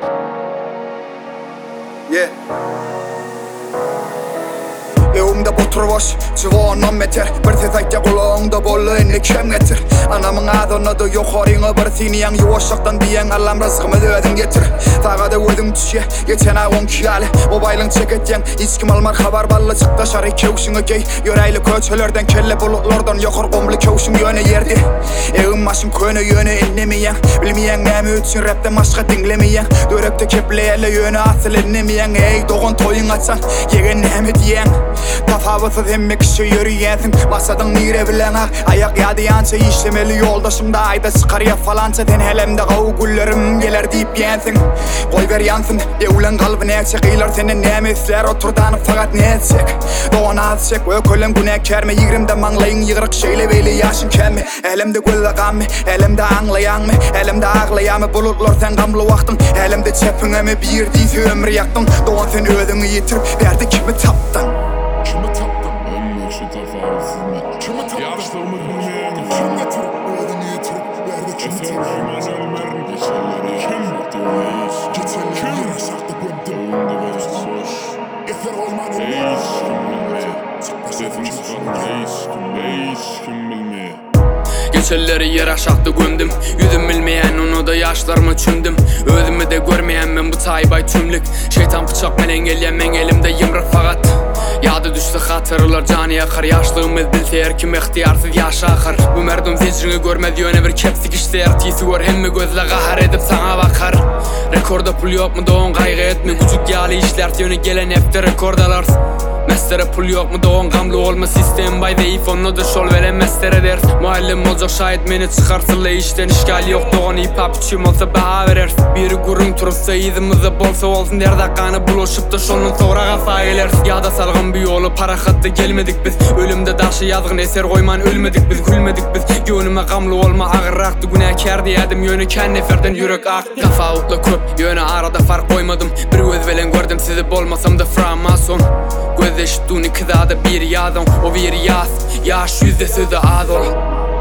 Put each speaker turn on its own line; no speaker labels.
Evimde botur boş, civanam meter. Bir tez aytya kulağında bollu enli kem getir. Anamın adını yukarıya bir siniyen yuvaşaktan diyen Allah'ım rızkımı ödün getir. Tağada ödüm düşe, geçen ay 10 kiyali mobaylın çeketyen, içkim almar haber ballı çıktı şarı kevşini gey. Yöreyli köçelerden kelle bulutlardan yokar komlu kevşin yöne yerdi. Evim maşın köyne yöne inlemeyen, bilmeyen nemi üçün rapten maşka dinlemeyen. Dörekte kepleyele yöne asıl inlemeyen. Ey doğun toyun açsan, yegen nemi diyen. Tafavıtsız hemme kişi yürüyensin. Masadın nire bilena, ayak yadıyança işlemeli yoldaşım da ayda çıkarıya falanca. Den helemde qavu güllerim geler deyip yensin. Koy ver yansın, devlen kalbı ne edecek. İyler senin nemi isler oturdanı fakat ne edecek. Doğan azecek, ökölem güne kerme. Yigrimde manglayın yığırık şeyle beyli yaşın kemme. Elimde güllagan mı, elimde anlayan mı, elimde ağlayan mı. Bulutlar sen gamlı vaktın, elimde çepine mi bir deysi ömür yaktın. Doğan sen ödünü yitirip verdi kimi taptın.
Kimi taptın? Ömür şu tafavsız mı? Kimi taptın? Yaşlığımı bilmeyen kim getirip ödünü yitirip verdi kimi taptın? Eser Rüman Elmer'in geçerleri kim diyoruz? Geçerleri yere şaktı gömdüm. Doğumda böyle soş. Eser Rüman Elmer'in kim bilmeye.
Geçerleri yer aşaktı gömdüm. Yüzüm bilmeyen onu da yaşlarımı çümdüm. Özümü de görmeyen ben bu taybay tümlük. Şeytan bıçak melen gelyen men elimde yımrık fakat. Yadı düştü hatırlar canı yakar. Yaşlığımız bilse her kim ihtiyarsız yaşa akar. Bu merdum zecrini görmedi yöne bir kepsik işler. Tisi var hemmi gözle kahar edip sana bakar. Rekorda pul yok mu doğun kaygı etme. Küçük yağlı işler yöne gelen hepte rekordalar. Mestere pul yok mu doğun gamlı olma sistem bay deyip onu da şol veren mestere der. Muallim olacak şahit meni çıkarsın le işten işgal yok doğun hip hop içim olsa baha verer. Biri gurun turupsa izimizi bolsa olsun der dakanı buluşup da şolun sonra kafa geler. Ya da salgın bir yolu para kattı gelmedik biz. Ölümde daşı yazgın eser koyman ölmedik biz gülmedik biz. Yönüme gamlı olma ağır aktı günahkar diyedim yönü ken neferden yürek aktı. Kafa utla köp yönü arada fark koymadım. Bir özvelen gördüm sizi bolmasam da framason. Göz eşittuğunu kızada bir yadan o bir yaz. Yaş yüzde sözü az ol.